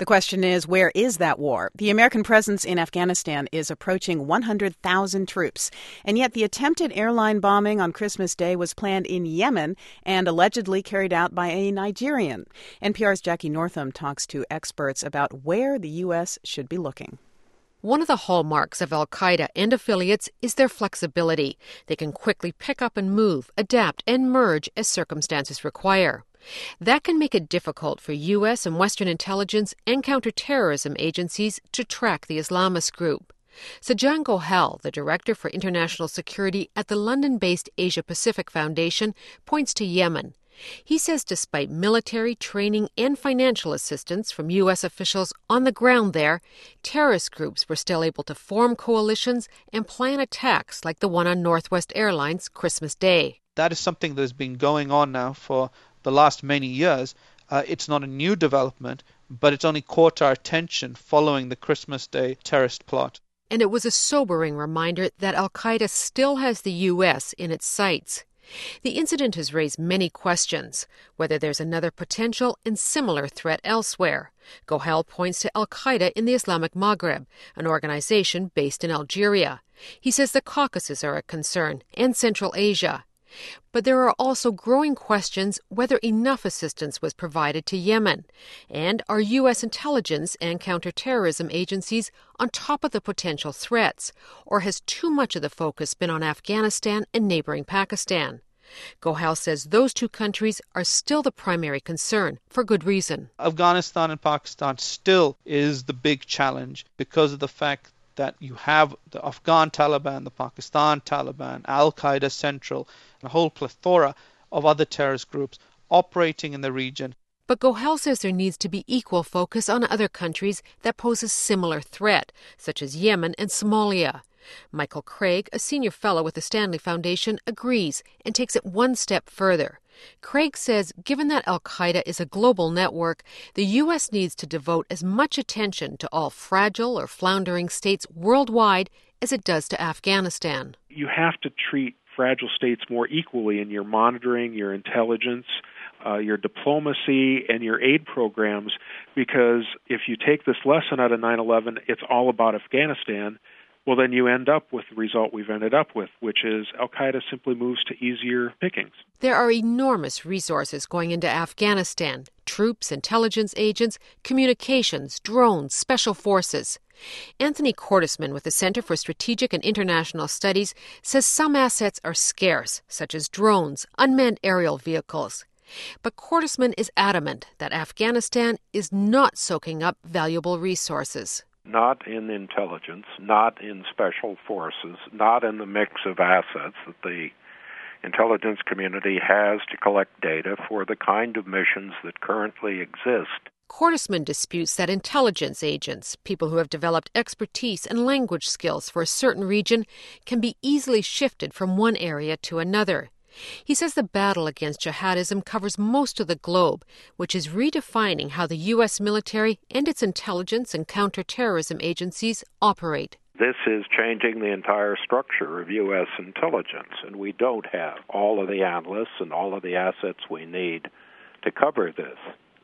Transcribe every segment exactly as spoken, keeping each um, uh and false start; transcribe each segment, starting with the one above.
The question is, where is that war? The American presence in Afghanistan is approaching one hundred thousand troops. And yet the attempted airline bombing on Christmas Day was planned in Yemen and allegedly carried out by a Nigerian. N P R's Jackie Northam talks to experts about where the U S should be looking. One of the hallmarks of al-Qaeda and affiliates is their flexibility. They can quickly pick up and move, adapt, and merge as circumstances require. That can make it difficult for U S and Western intelligence and counterterrorism agencies to track the Islamist group. Sajjan Gohel, the Director for International Security at the London-based Asia-Pacific Foundation, points to Yemen. He says despite military training and financial assistance from U S officials on the ground there, terrorist groups were still able to form coalitions and plan attacks like the one on Northwest Airlines Christmas Day. That is something that has been going on now for the last many years. Uh, it's not a new development, but it's only caught our attention following the Christmas Day terrorist plot. And it was a sobering reminder that al-Qaeda still has the U S in its sights. The incident has raised many questions, whether there's another potential and similar threat elsewhere. Gohel points to al-Qaeda in the Islamic Maghreb, an organization based in Algeria. He says the Caucasus are a concern, and Central Asia. But there are also growing questions whether enough assistance was provided to Yemen, and are U S intelligence and counterterrorism agencies on top of the potential threats, or has too much of the focus been on Afghanistan and neighboring Pakistan? Gohel says those two countries are still the primary concern, for good reason. Afghanistan and Pakistan still is the big challenge because of the fact that you have the Afghan Taliban, the Pakistan Taliban, Al-Qaeda Central, and a whole plethora of other terrorist groups operating in the region. But Gohel says there needs to be equal focus on other countries that pose a similar threat, such as Yemen and Somalia. Michael Craig, a senior fellow with the Stanley Foundation, agrees and takes it one step further. Craig says given that al-Qaeda is a global network, the U S needs to devote as much attention to all fragile or floundering states worldwide as it does to Afghanistan. You have to treat fragile states more equally in your monitoring, your intelligence, uh, your diplomacy, and your aid programs, because if you take this lesson out of nine eleven, it's all about Afghanistan. Well, then you end up with the result we've ended up with, which is al-Qaeda simply moves to easier pickings. There are enormous resources going into Afghanistan: troops, intelligence agents, communications, drones, special forces. Anthony Cordesman with the Center for Strategic and International Studies says some assets are scarce, such as drones, unmanned aerial vehicles. But Cordesman is adamant that Afghanistan is not soaking up valuable resources. Not in intelligence, not in special forces, not in the mix of assets that the intelligence community has to collect data for the kind of missions that currently exist. Cordesman disputes that intelligence agents, people who have developed expertise and language skills for a certain region, can be easily shifted from one area to another. He says the battle against jihadism covers most of the globe, which is redefining how the U S military and its intelligence and counterterrorism agencies operate. This is changing the entire structure of U S intelligence, and we don't have all of the analysts and all of the assets we need to cover this.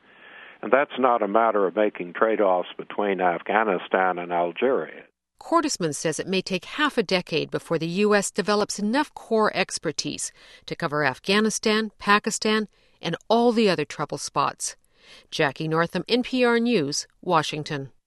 And that's not a matter of making trade-offs between Afghanistan and Algeria. Cordesman says it may take half a decade before the U S develops enough core expertise to cover Afghanistan, Pakistan, and all the other trouble spots. Jackie Northam, N P R News, Washington.